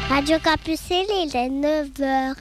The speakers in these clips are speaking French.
Radio Campus, il est 9h.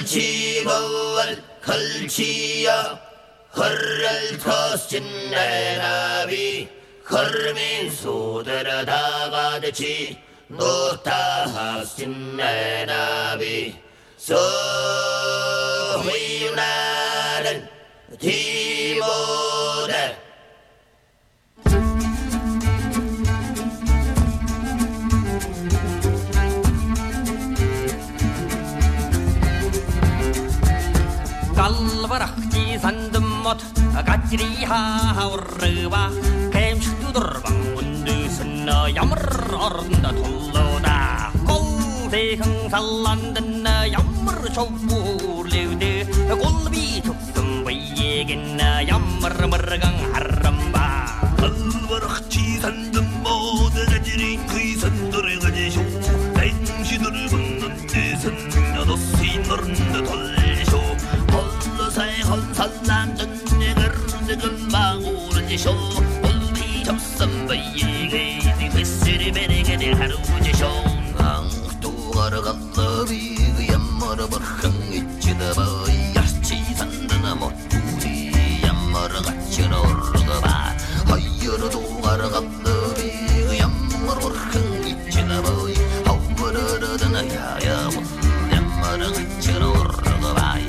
걸치벌 걸치여 헐을 터신 내 나비 걸민 소들어 다가듯이 노타하신 내 나비 서휘나는 디모데 갈바락지 산듬못 가찌리 하우르바 갬슈두르방 문드슨 야물 어른다 돌로다 고대흥 살란든 야물 조부르드 골비 죽음 위에겐 야물 머르강 하람바 갈바락지 산듬못 가찌리 그이산도를 가지쇼 갱시도를 붙는 데선 너도시 너른다 돌리쇼 홀로사의 헌산남전 내가르는 망오르지쇼 올비 접선바이게 니베스리 베레게들 하루지쇼 앙또 가르갈러비 그얌머러 버흥 있지다바이 야치 산드나 못두리 얌머러 같이나 오르가바 하이여러도 가르갈러비 그얌머러 버흥 있지다바이 하우버러러드나 야야 얌머러 같이나 오르가바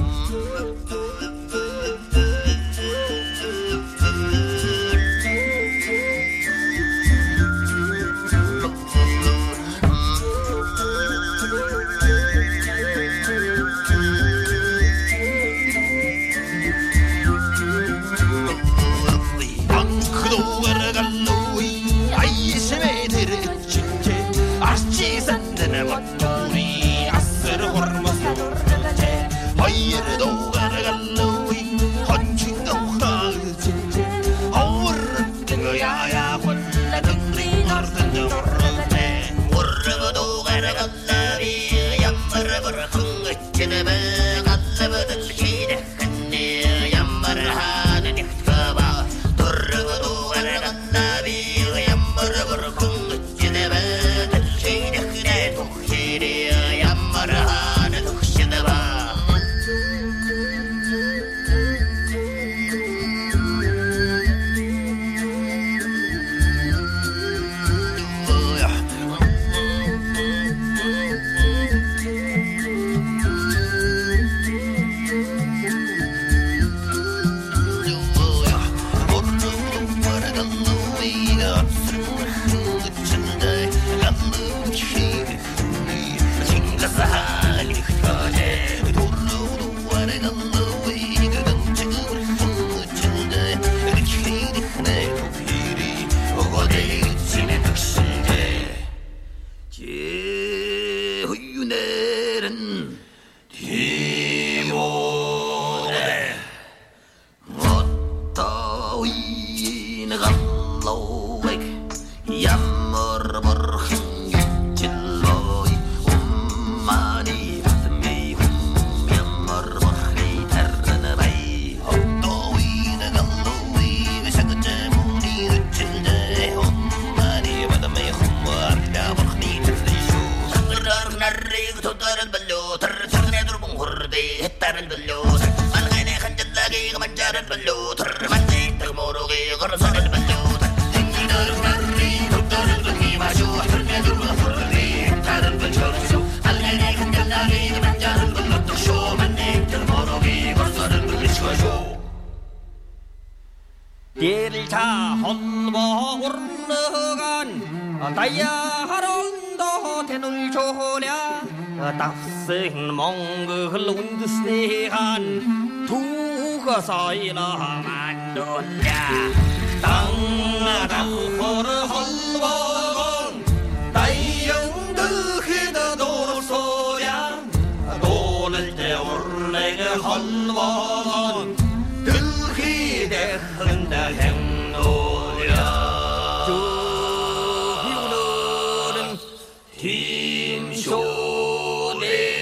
딜자 헐버 오르간 다이아하론도 대놀 조냐 딱생 몽글 운드스네한 두가사이나 만돌냐 땅나다호르 헐버건 다이영드히드 돌소냐 돌을 때 올레가 헐버건 들히대 흔다 행노랴 주희우는 팀쇼네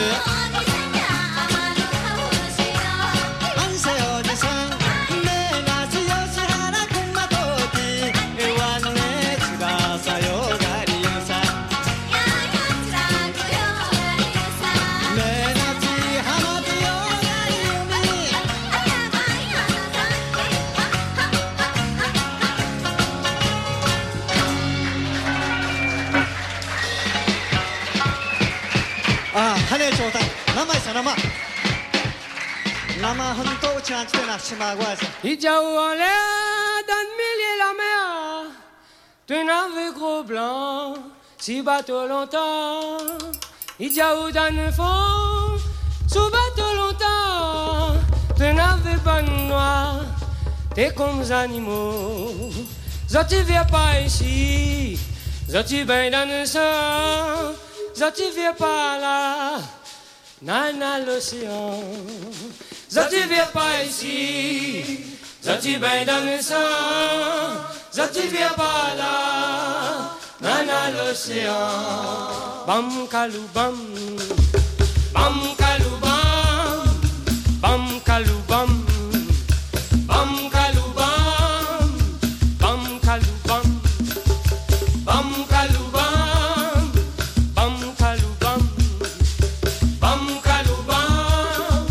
Ijaou en l'air, dans le milieu la mer, tu n'avais gros blanc, si bateau longtemps. Ijaou dans le fond, sous bateau longtemps, tu n'avais pas noir, t'es comme les animaux. Zoti viens pas ici, Zoti ben dans le sang, Zoti viens pas là, nana l'océan. Zoti viens pas ici, Zoti ben dans le sang, Zoti viens pas là, nana l'océan. Bam kalou bam, bam kalou bam, bam kalou bam, bam kalou bam, bam kalou bam, bam kalou bam, bam kalou bam, bam kalou bam.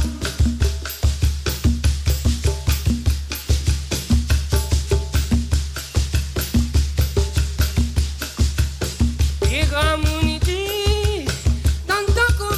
Grand mouniti, dans ton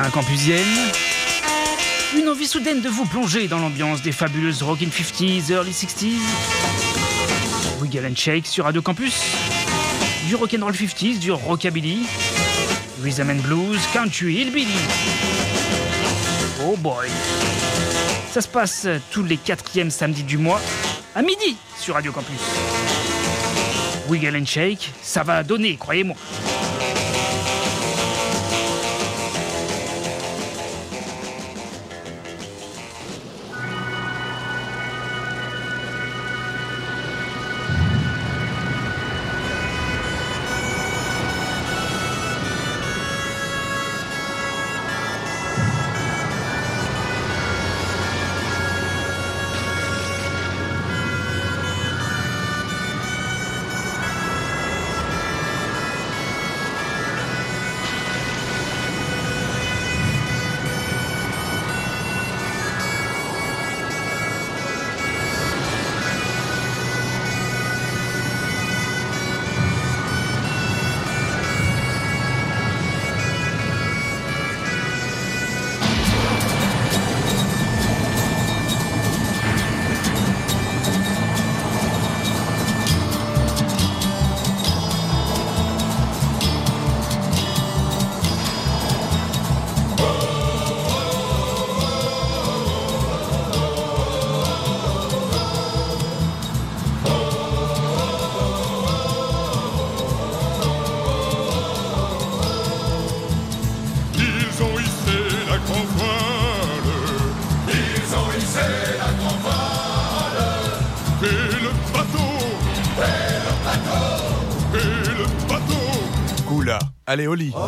campusienne. Une envie soudaine de vous plonger dans l'ambiance des fabuleuses Rockin' 50s, Early 60s. Wiggle and Shake sur Radio Campus. Du rock'n'roll 50s, du rockabilly. Rhythm and Blues, Country, Hillbilly. Oh boy. Ça se passe tous les 4e samedis du mois, à midi, sur Radio Campus. Wiggle and Shake, ça va donner, croyez-moi. Allez, au lit.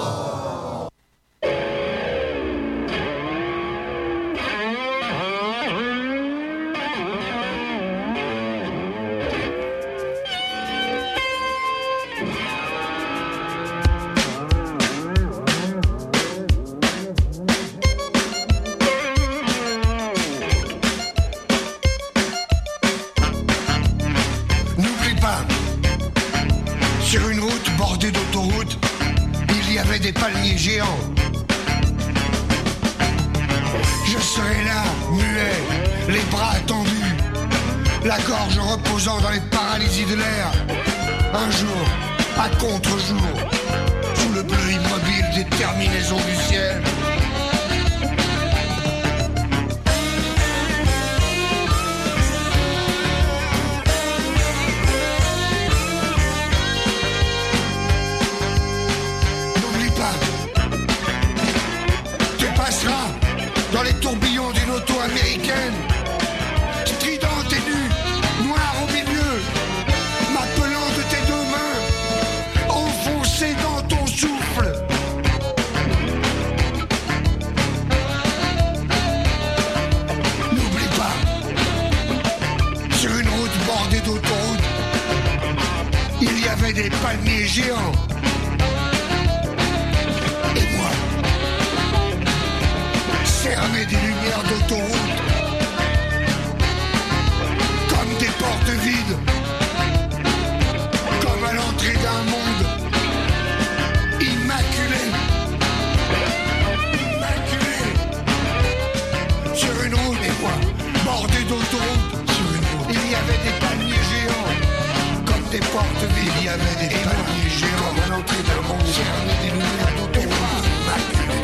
N'oublie pas, sur une route bordée d'autoroutes, il y avait des palmiers géants. Je serai là, muet, les bras tendus, la gorge reposant dans les paralysies de l'air. Un jour, à contre-jour, sous le bleu immobile des terminaisons du ciel. Dans les tourbillons d'une auto américaine, stridente et nue, noire au milieu, m'appelant de tes deux mains, enfoncée dans ton souffle. N'oublie pas, sur une route bordée d'autoroutes, il y avait des palmiers géants. Cerné des lumières d'autoroute, comme des portes vides, comme à l'entrée d'un monde immaculé, immaculé. Sur une route, et quoi, bordée d'autoroute, sur une route, il y avait des palmiers géants, comme des portes vides, il y avait des palmiers géants, comme à l'entrée d'un monde cerné des lumières d'autoroute, immaculé.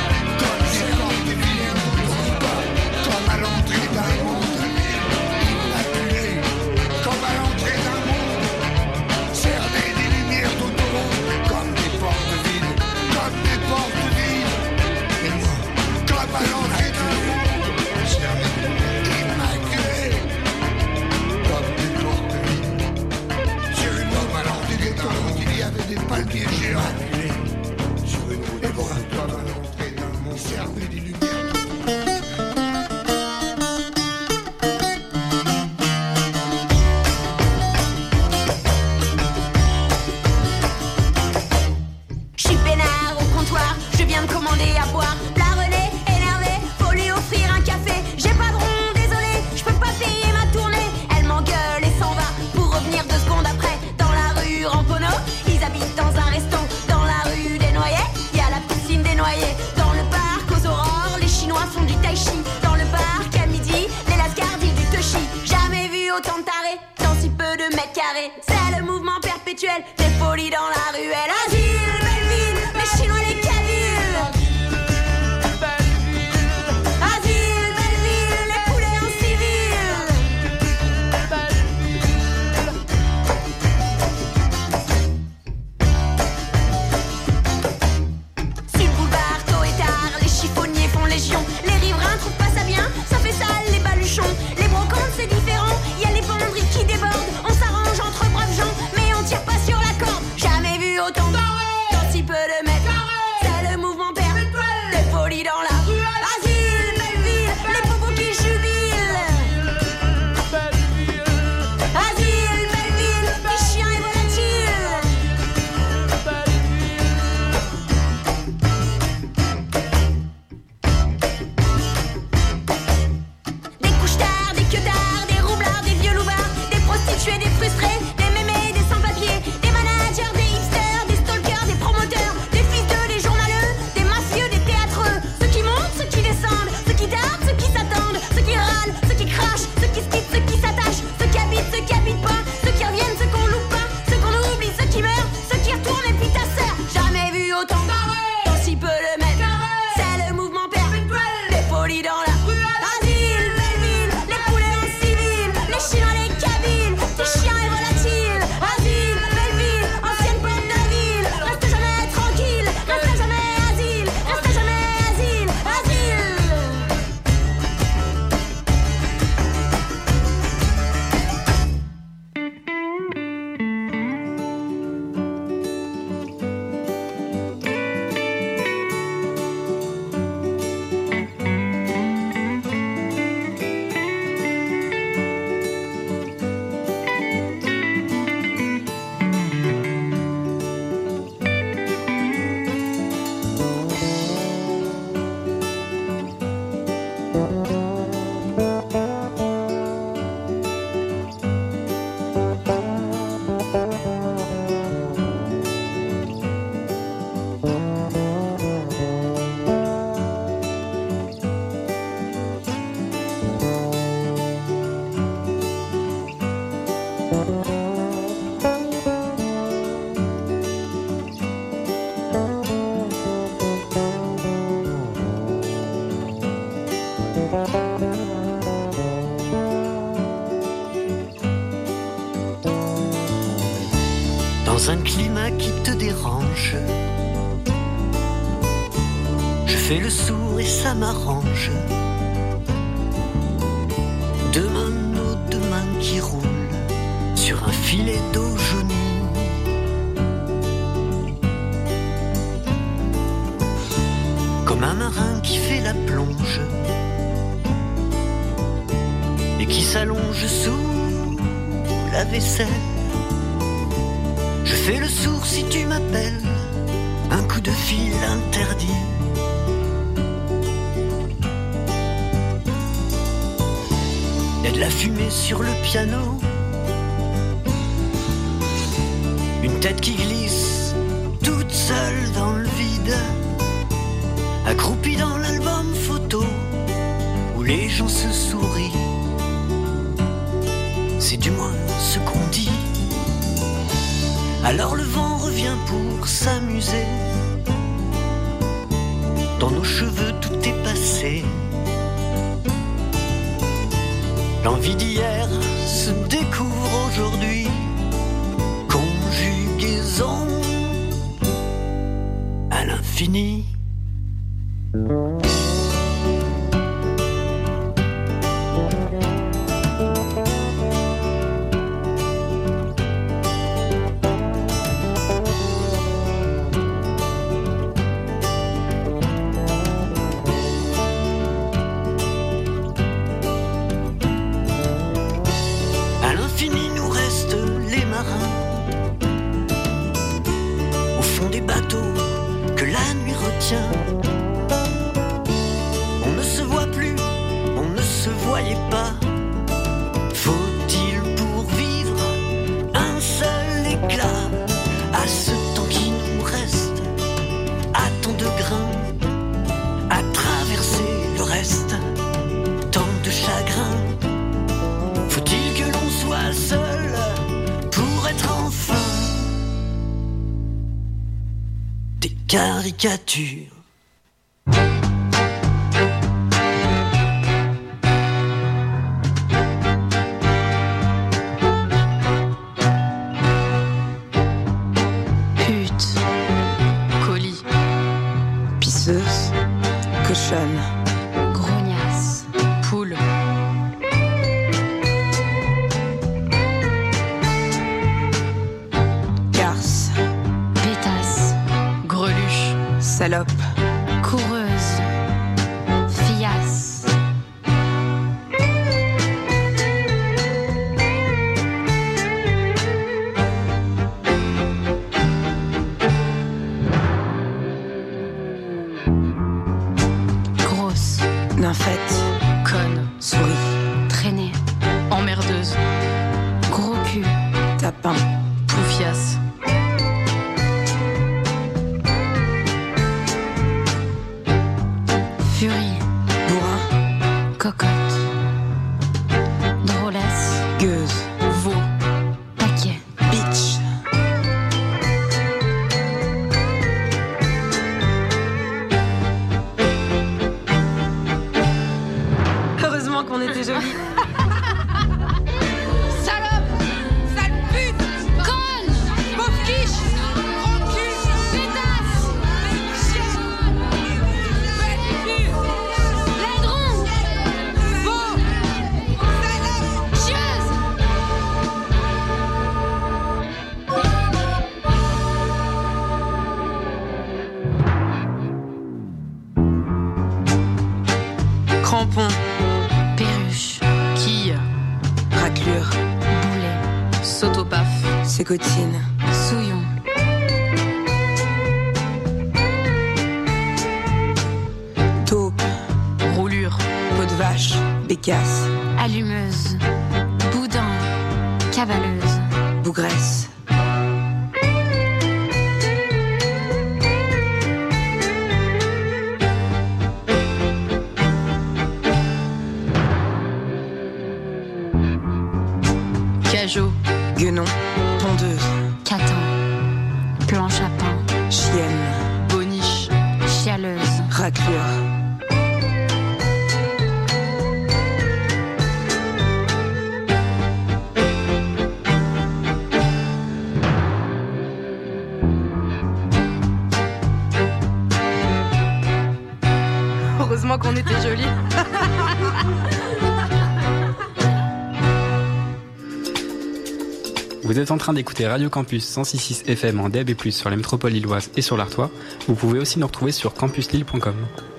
Palmiers géants sur une route et voilà, comme à l'entrée d'un monde cerné des lumières. Je suis peinard au comptoir, je viens de commander à boire. La Renée, énervée, faut lui offrir un café. J'ai pas de rond, désolé, je peux pas payer ma tournée. Elle m'engueule et s'en va pour revenir 2 secondes après dans la rue Ramponneau. Ils habitent dans un resto, dans la rue des Noyers. Y a la piscine des Noyers, dans le carré. C'est le mouvement perpétuel des folies dans la ruelle. Asile, belle ville, les Chinois, les Kabyles. Asile, belle ville, les poulets en civil. Sur le boulevard, tôt et tard, les chiffonniers font légion. Les riverains trouvent pas ça bien, ça fait sale les baluchons. Les brocantes c'est différent, y a les penderies qui débordent. On s'arrange entre braves gens, mais on tire pas sur la corde. Jamais vu autant dans si peu de mètres. C'est le mouvement perpétuel des folies dans la rue. Asile, belle ville, les bobos qui jubilent. Asile, belle ville, les chiens et volatiles. Des couches-tards, des queues-tards, des roublards, des vieux louvards, des prostituées, des frustrés, des mémés, des sans-papiers, des managers, des hipsters, des stalkers, des promoteurs, des fils d'eux, des journaleux, des mafieux, des théâtreux. Ceux qui montent, ceux qui descendent, ceux qui tardent, ceux qui s'attendent, ceux qui râlent, ceux qui crachent, ceux qui se quittent, ceux qui s'attachent, ceux qui habitent pas, ceux qui reviennent, ceux qu'on loupe pas, ceux qu'on oublie, ceux qui meurent, ceux qui retournent et puis ta sœur. Jamais vu autant dans si peu de mètres. C'est le mouvement perpétuel des folies dans la rue. Asile, belle ville, les poulets en civil, les Chinois, les Kabyles, des chiens et volatiles. Asile, belle ville, ancienne porte de ville. Reste jamais tranquille, reste jamais asile, reste jamais asile, asile. Dans un climat qui te dérange, je fais le sourd et ça m'arrange. Demain, nos deux mains qui roulent sur un filet d'eau jaunie. Comme un marin qui fait la plonge et qui s'allonge sous la vaisselle. Je fais le sourd si tu m'appelles, un coup de fil interdit. Il y a de la fumée sur le piano, une tête qui glisse toute seule dans le vide, accroupie dans l'album photo où les gens se sourient. C'est du moins ce qu'on dit. Alors le vent revient pour s'amuser. Dans nos cheveux tout est passé. L'envie d'hier se découvre aujourd'hui. Conjugaison à l'infini. caricature. Pute, colis, Pisseuse, cochonne, grognasse, poule, garce, pétasse, greluche, salope, coureuse, fiasse, grosse, nymphette, conne, souris, traînée, emmerdeuse, gros cul, tapin, poufiasse, furie, bourrin, cocotte, drôlesse, gueuse, veau, paquet, bitch, Heureusement qu'on était jolis. Salope, sale pute, conne, pauvre quiche, gros cul, pétasse, chien, bête pure, laidron, veau, salope, chieuse. crampon, perruche, quille, raclure, boulet, Sautopaf. ségotine, souillon, taupe, roulure, peau de vache, bécasse, allumeuse, boudin, cavaleuse, bougresse, cajot, guenon, tondeuse, catin, planche à pain, chienne, boniche, chialeuse, raclure, Heureusement qu'on était jolis. Vous êtes en train d'écouter Radio Campus 106.6 FM en DAB+, sur la métropole lilloise et sur l'Artois. Vous pouvez aussi nous retrouver sur campuslille.com.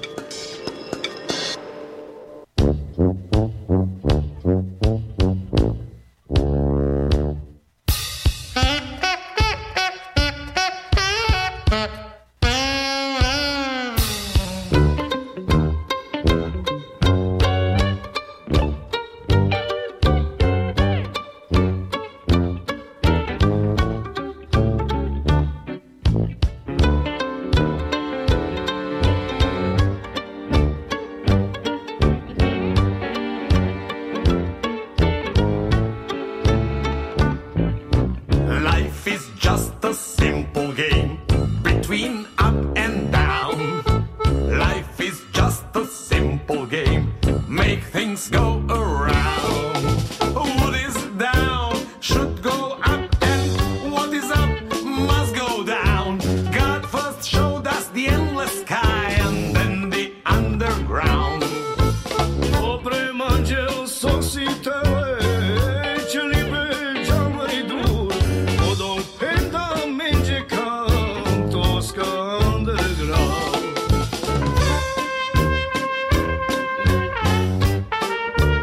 Life is just a simple game between up and down. Life is just a simple game. Make things go around. What is down should go up, and what is up must go down. God first showed us the endless sky and then the underground. Underground.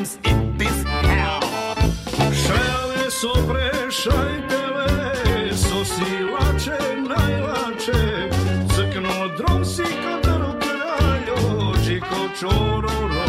sometimes it is hell. Šele so prešajtele, so silače najlače, crkno drom si kadar kraljo, čiko čororo.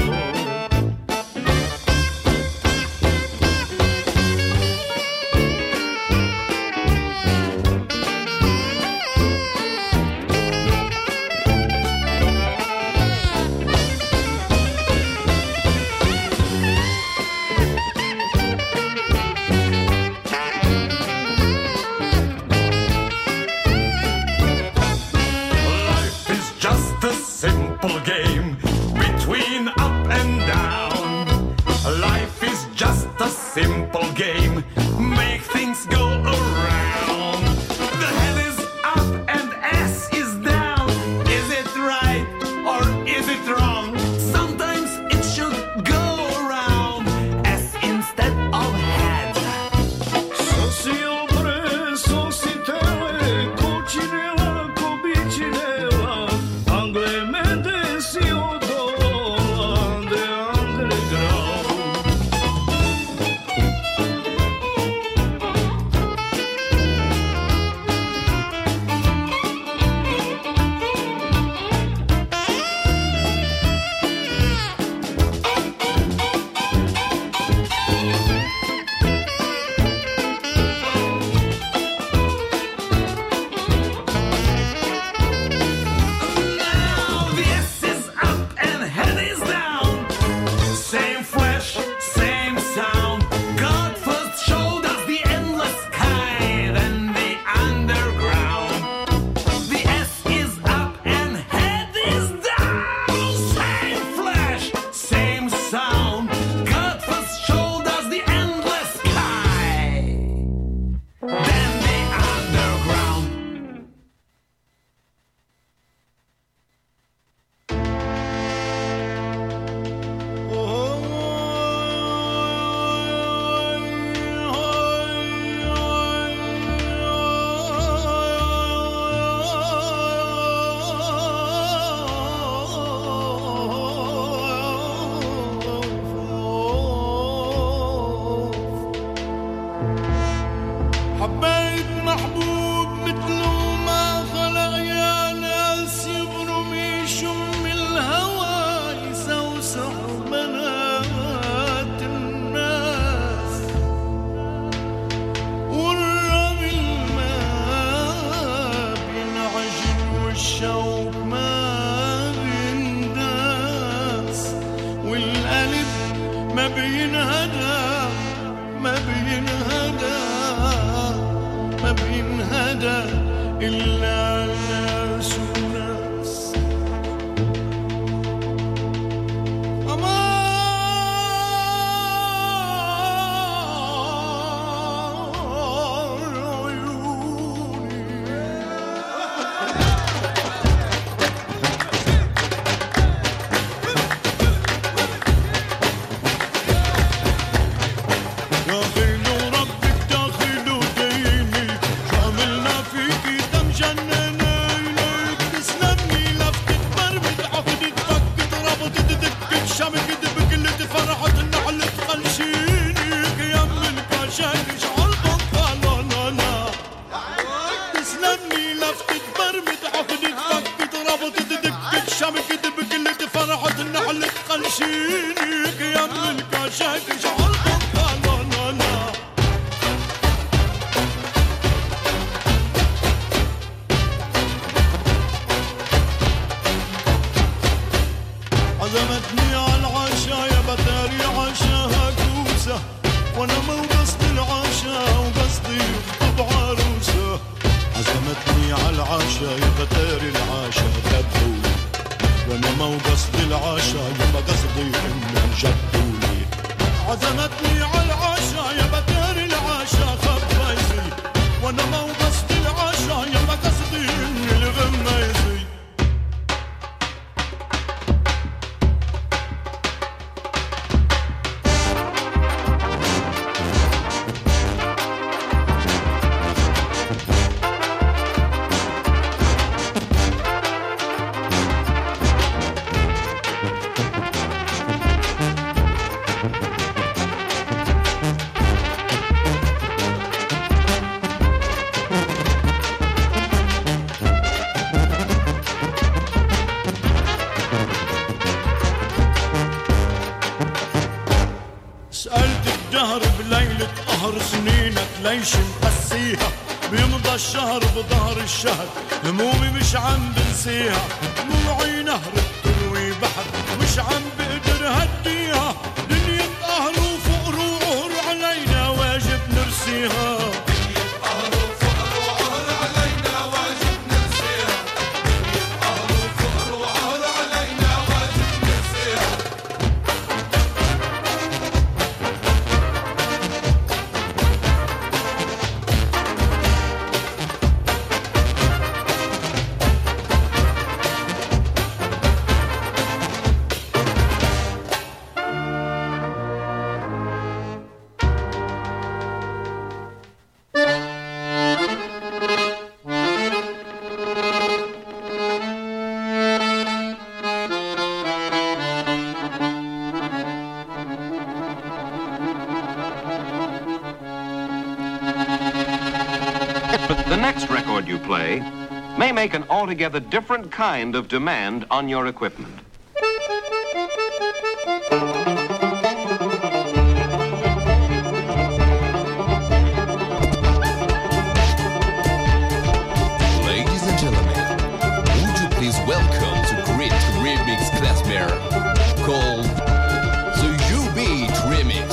Simple game between up and down. Life is just a simple game. Make things go around. The head is up and S is down. Is it right or is it wrong? Sometimes it should go around S instead of head. Sociopre, societele, cocinela, cobicinela, سألت الدهر بليلة قهر سنينك ليش مقسيها بيمضى الشهر بظهر الشهر همومي مش عم بنسيها دموعي نهر بتروي بحر مش عم بقدر هديها دنيا قهر وفقر وقهر علينا واجب نرسيها You play may make an altogether different kind of demand on your equipment. Ladies and gentlemen, would you please welcome to great remix class bear called the U-Beat Remix.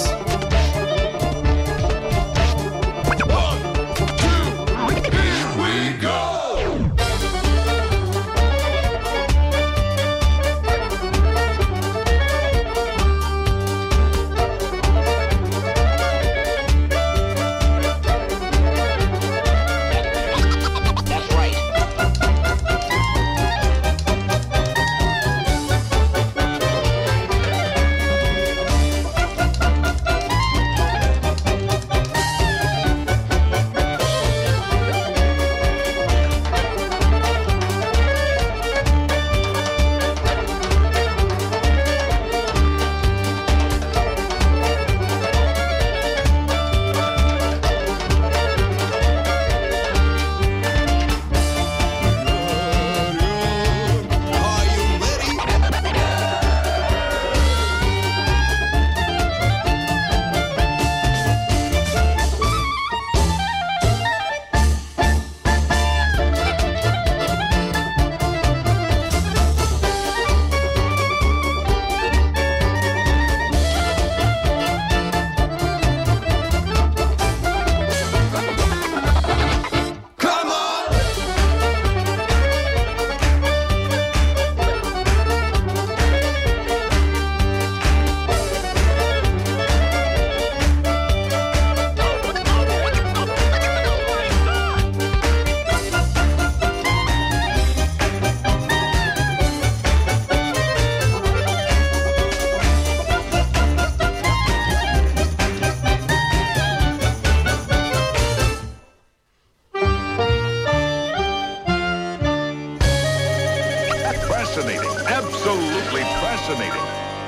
Absolutely fascinating.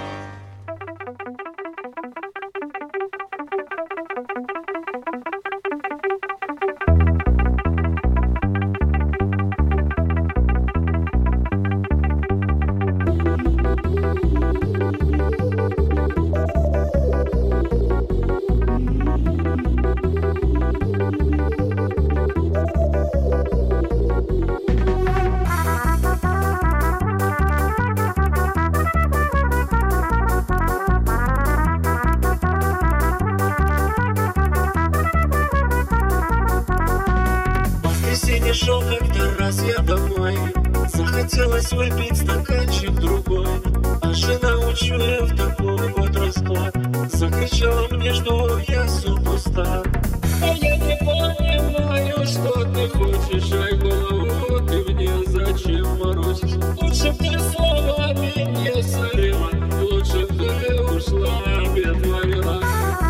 Шел как-то раз я домой, захотелось выпить стаканчик другой, а жена, учуяв такой вот расклад, закричала мне, что я супостат. А я не понимаю, что ты хочешь, ай, голову ты мне зачем морочишь? Лучше б ты словами не солила, лучше б ты ушла, обед варила.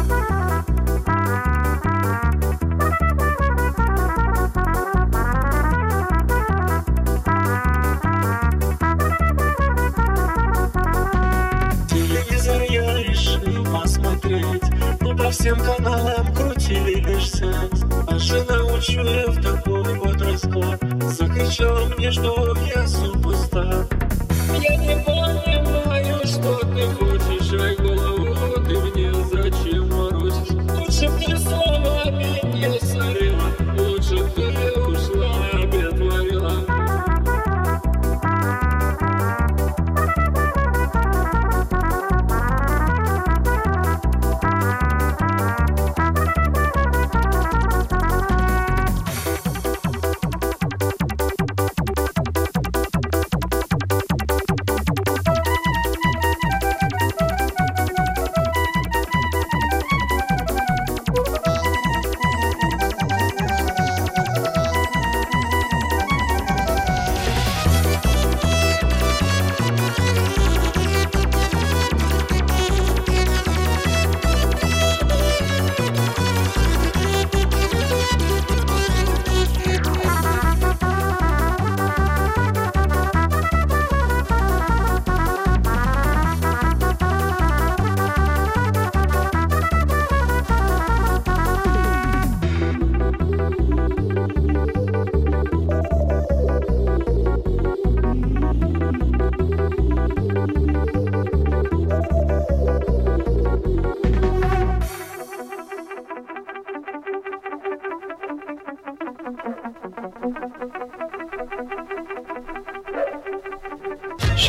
По всем каналам крутили лишь секс, а жена, учуяв такой вот расклад, закричала мне, что я супостат. Я не понимаю, что ты хочешь, ай, голову ты мне зачем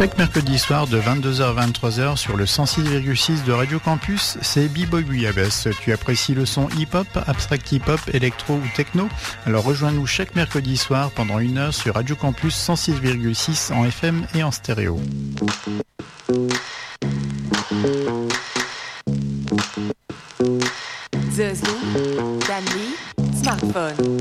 Chaque mercredi soir de 22h à 23h sur le 106,6 de Radio Campus, c'est B-Boy Bouillabaisse. Tu apprécies le son hip-hop, abstract hip-hop, électro ou techno? Alors rejoins-nous chaque mercredi soir pendant 1 heure sur Radio Campus 106,6 en FM et en stéréo. Zezou, Danny, smartphone.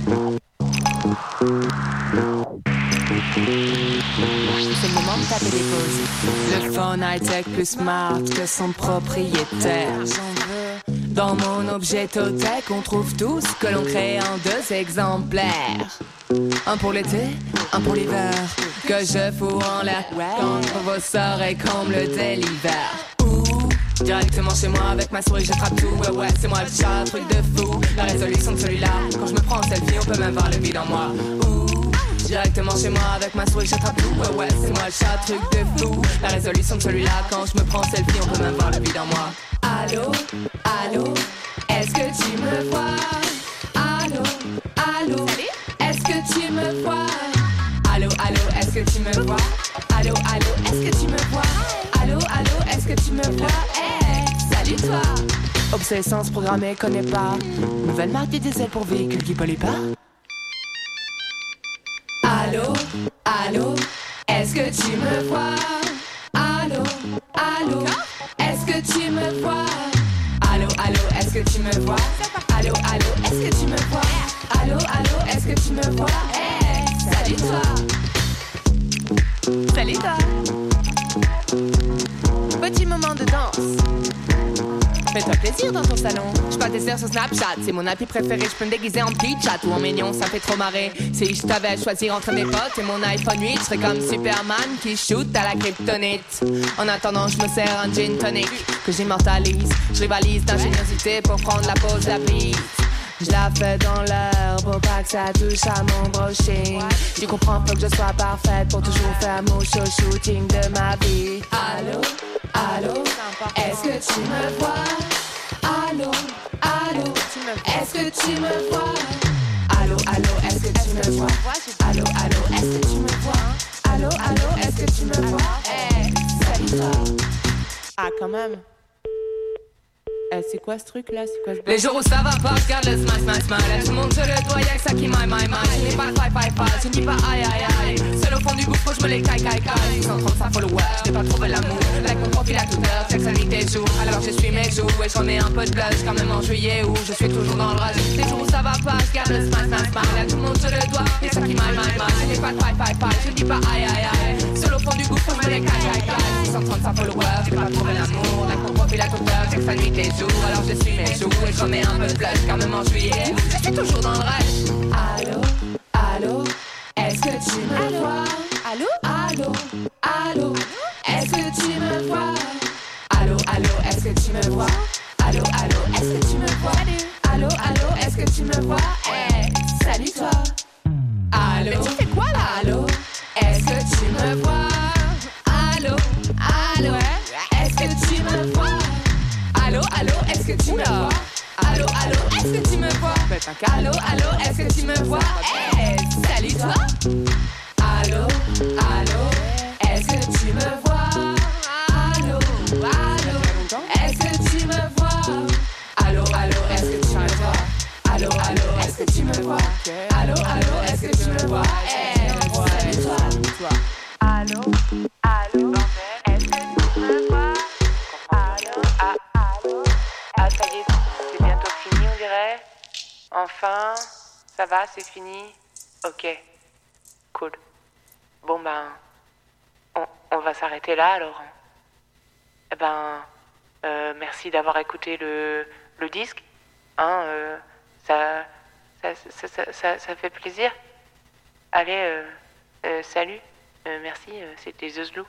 C'est le moment de taper des pauses. Le phone high-tech plus smart que son propriétaire. J'en veux. Dans mon objet Totech, on trouve tout ce que l'on crée en 2 exemplaires. Un pour l'été, un pour l'hiver, que je fous en l'air contre vos sorts et comble dès l'hiver. Directement chez moi avec ma souris j'attrape tout. Ouais c'est moi le chat, truc de fou. La résolution de celui-là, quand je me prends en selfie on peut même voir le vide en moi. Directement chez moi avec ma souris j'attrape tout. Ouais c'est moi le chat, truc de fou. La résolution de celui-là, quand je me prends en selfie on peut même voir le vide en moi. Allô, allô, est-ce que tu me vois? Allô, allô, est-ce que tu me vois? Allô, allô, est-ce que tu me vois? Allô, allô, est-ce que tu me vois? Allô, allô, est-ce que tu me vois? Hey, salut toi! Obsolescence programmée, connais pas. Nouvelle marque de diesel pour véhicules qui polluent pas. Allô, allô, est-ce que tu me vois? Allô, allô, est-ce que tu me vois? Allô, allô, est-ce que tu me vois? Allô, allô, est-ce que tu me vois? Allô, allô, est-ce que tu me vois? Hey, salut toi! Salut toi! Petit moment de danse. Fais-toi plaisir dans ton salon. Je pas des airs sur Snapchat. C'est mon appli préféré. Je peux me déguiser en petit chat ou en mignon. Ça fait trop marrer. Si je t'avais à choisir entre mes potes et mon iPhone 8, je serais comme Superman qui shoot à la kryptonite. En attendant, je me sers un gin tonic que j'immortalise. Je rivalise d'ingéniosité pour prendre la pause de la prise. Je la fais dans l'air pour pas que ça touche à mon brushing. Tu comprends, faut que je sois parfaite pour toujours faire mon show shooting de ma vie. Allô, allô, est-ce que tu me vois? Allô, allô, est-ce que tu me vois? Allô, allô, est-ce que tu me vois? Allô, allô, est-ce que tu me vois? Allô, allô, est-ce que tu me vois? Hey, salut toi. Ah, quand même. C'est quoi ce truc là? C'est quoi ce... Les jours où ça va pas, regarde le smile. Tout le monde se le doit, y'a que ça qui m'aille. Je n'ai pas le five, je ne dis pas aïe. Seul au fond du gouffre, je me les caille. 135 followers, je n'ai pas trouvé l'amour. Like mon profil à toute heure, chaque samedi des jours. Alors je suis mes jours et j'en ai un peu de blush. Quand même en juillet où je suis toujours dans le rush. Les jours où ça va pas, regarde le smile. Tout le monde se le doit, y'a que ça qui m'aille. Je n'ai pas le five, je ne dis pas aïe. Seul au fond du gouffre, je me les caille. 135 followers, je n'ai pas trouvé l'amour. Like mon profil à toute heure, chaque samedi des jours. Alors je suis mes jours et j'en ai un peu de blush. Quand même en juillet, je suis toujours dans le rush. Allô, allô, est-ce que tu me vois? Allô, allô, allô, est-ce que tu me vois? Allô, allô, est-ce que tu me vois? Allô, allô, est-ce que tu me vois? Allô, allô, est-ce que tu me vois? Hey, salut toi. Allô, mais tu fais quoi là? Allô, est-ce que tu me vois? Allô, allô, est-ce que tu me vois? Allô, allô, est-ce que tu me vois? Allô, allô, est-ce que tu me vois? Allô, allô, est-ce que tu me vois? Hey, salut toi. Allô, allô, est-ce que tu me vois? Allô, allô, est-ce que tu me vois? Allô, allô, est-ce que tu me vois? Allô, allô, est-ce que tu me vois? Allô, allô, est-ce que tu me vois? Hey, salut toi. Allô, allô, est-ce que tu me vois? Allô, allô. Ah, ça y est, c'est bientôt fini, on dirait. Enfin, ça va, c'est fini. Ok, cool. Bon ben, on va s'arrêter là alors. Eh ben, merci d'avoir écouté le disque. Hein, ça fait plaisir. Allez, salut. Merci, c'était Zezlou.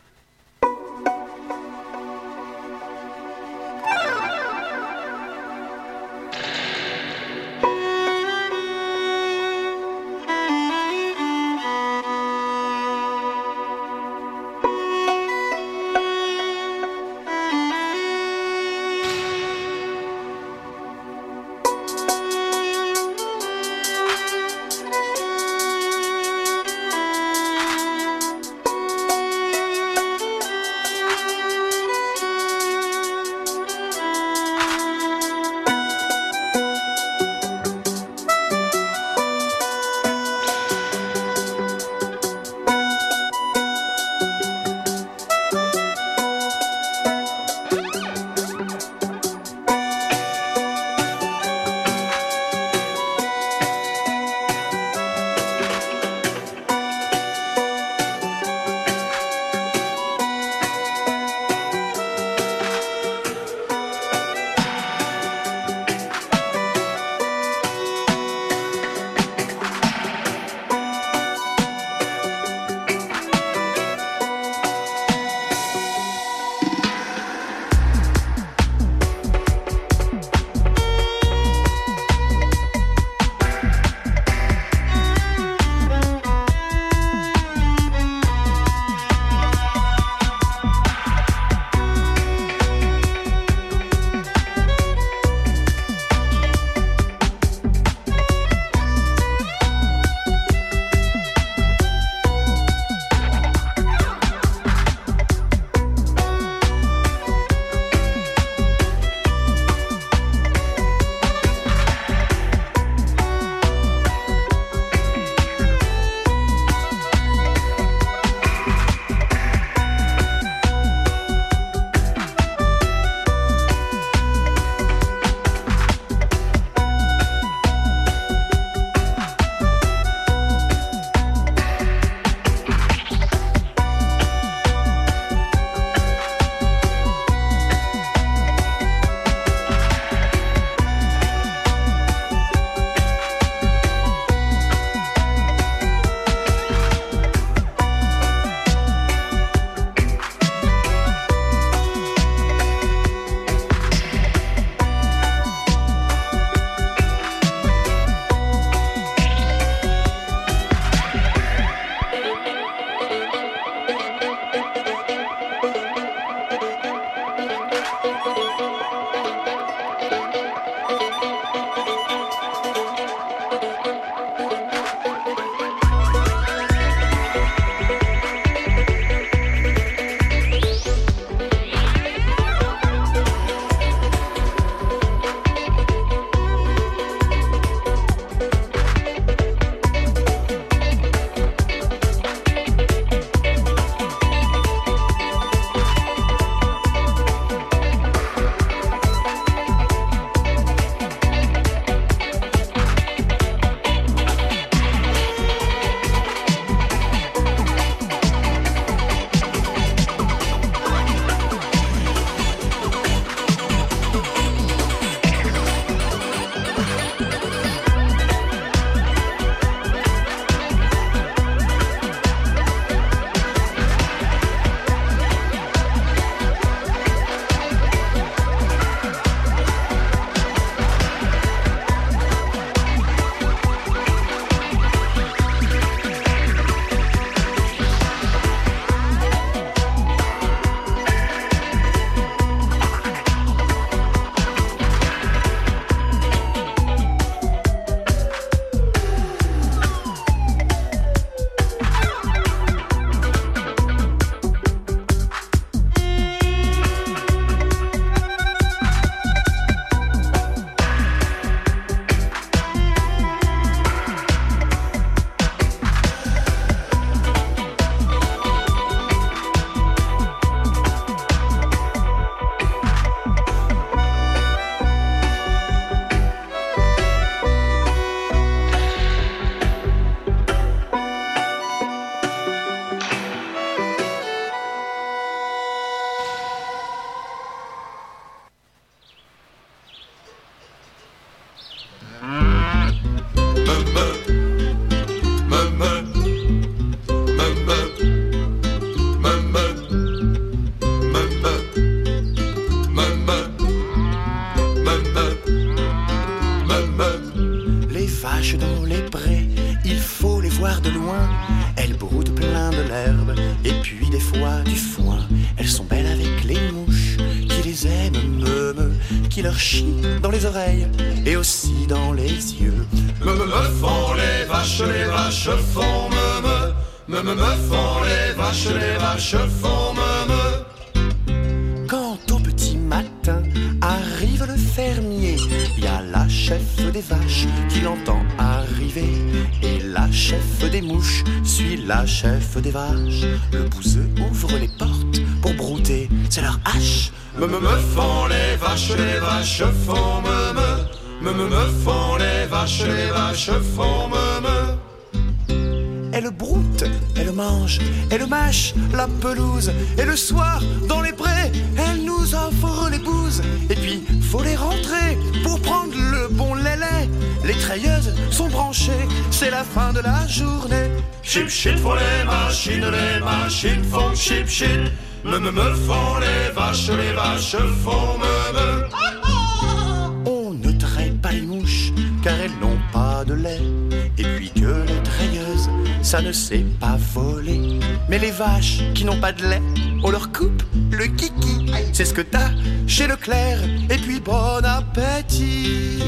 vaches dans les prés, il faut les voir de loin. Elles broutent plein de l'herbe et puis des fois du foin. Elles sont belles avec les mouches qui les aiment, qui leur chient dans les oreilles et aussi dans les yeux. Me font les vaches font me font les vaches font me. Quand au petit matin arrive le fermier, il y a la chef des vaches qui l'entend arriver. Et la chef des mouches suit la chef des vaches. Le bouseux ouvre les portes pour brouter, c'est leur hache. Me font les vaches font me font les vaches font me. Elle broute, elle mange, elle mâche la pelouse. Et le soir, dans les prés, elle nous offre les bouses. Et puis, faut les rentrer pour prendre le bon lait. Les treilleuses sont branchées, c'est la fin de la journée. Chip shit font les machines font chip shit. Me font les vaches font me. On ne traite pas les mouches, car elles n'ont pas de lait. Et puis que les treilleuses, ça ne sait pas voler. Mais les vaches qui n'ont pas de lait, on leur coupe le kiki. C'est ce que t'as chez Leclerc. Et puis bon appétit.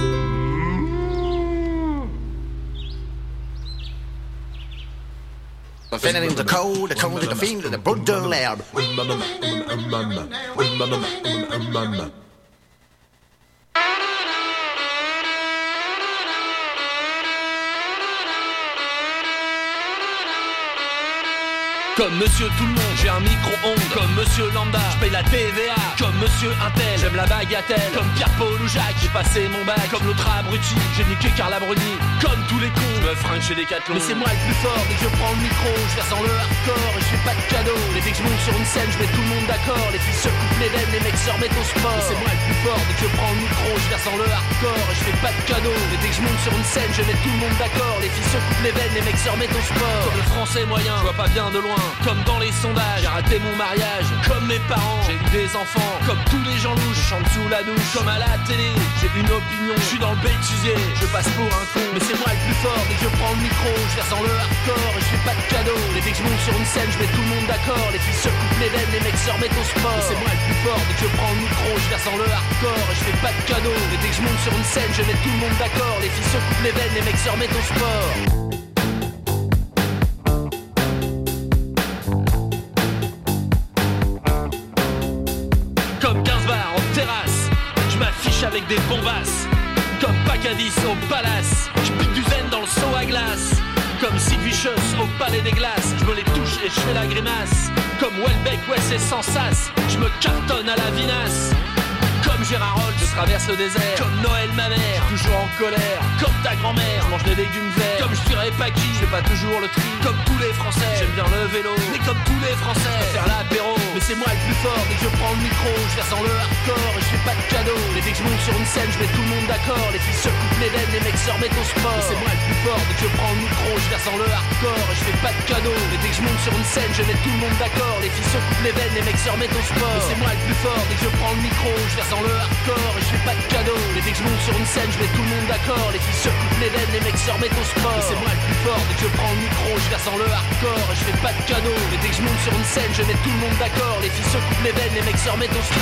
Feeling the cold is the fiend of the brood de l'herbe. Comme monsieur tout le monde, j'ai un micro-ondes. Comme monsieur Lambda, je paye la TVA. Comme monsieur Intel, j'aime la bagatelle. Comme Pierre-Paul ou Jacques, j'ai passé mon bac. Comme l'autre abruti, j'ai niqué Carla Bruni. Comme tous les cons, je me fringue chez Decathlon. Mais c'est moi le plus fort, dès que je prends le micro, je verse dans le hardcore et je fais pas de cadeaux. Les dès que je monte sur une scène, je mets tout le monde d'accord. Les filles se coupent les veines, les mecs se remettent au sport. Mais c'est moi le plus fort, dès que je prends le micro, je verse dans le hardcore et je fais pas de cadeaux. Les dès que je monte sur une scène, je mets tout le monde d'accord. Les filles se coupent les veines, les mecs se remettent au sport. Comme le français moyen, je vois pas bien de loin. Comme dans les sondages, j'ai raté mon mariage. Comme mes parents, j'ai eu des enfants. Comme tous les gens louches, je chante sous la douche. Comme à la télé, j'ai une opinion. Je suis dans le bêtisier, je passe pour un con. Mais c'est moi le plus fort, dès que je prends le micro, je verse dans le hardcore et je fais pas de cadeaux. Les dès que je monte sur une scène, je mets tout le monde d'accord. Les filles se coupent les veines, les mecs se remettent au sport. Mais c'est moi le plus fort, dès que je prends le micro, je verse dans le hardcore et je fais pas de cadeaux. Les dès que je monte sur une scène, je mets tout le monde d'accord. Les filles se coupent les veines, les mecs se remettent au sport. Comme 15 bars en terrasse, je m'affiche avec des bombasses. Comme Pacadis au palace, je pique du zen dans le seau à glace. Comme Sid Vicious au palais des glaces, je me les touche et je fais la grimace. Comme Welbeck, ouais c'est sans sas, je me cartonne à la vinasse. Comme Gérard Holt, je traverse le désert. Comme Noël ma mère, toujours en colère. Comme ta grand-mère, je mange des légumes verts. Comme je dirais pas qui, je fais pas toujours le tri. Comme tous les Français, j'aime bien le vélo. Mais comme tous les Français, je faire l'apéro. Mais c'est moi le plus fort, dès que je prends le micro, je verse dans le hardcore et je fais pas de cadeaux. Et dès que je monte sur une scène, je mets tout le monde d'accord. Les filles se coupent les veines, les mecs se remettent au sport. Mais c'est moi le plus fort, dès que je prends le micro, je verse dans le hardcore et je fais pas de cadeaux. Et dès que je monte sur une scène, je mets tout le monde d'accord. Les filles se coupent les veines, les mecs se remettent au sport. Mais c'est moi le plus fort, dès que je prends le micro, je verse dans le hardcore et je fais pas de cadeaux. Et dès que je monte sur une scène, je mets tout le monde d'accord. Les filles se coupent les veines, les mecs se remettent au sport. Mais c'est moi le plus fort, dès que je prends le micro, je verse dans le hardcore et je fais pas de cadeaux. Et dès que je monte sur une scène, je mets tout le monde d'accord. Les filles se coupent les veines, les mecs se remettent au sport.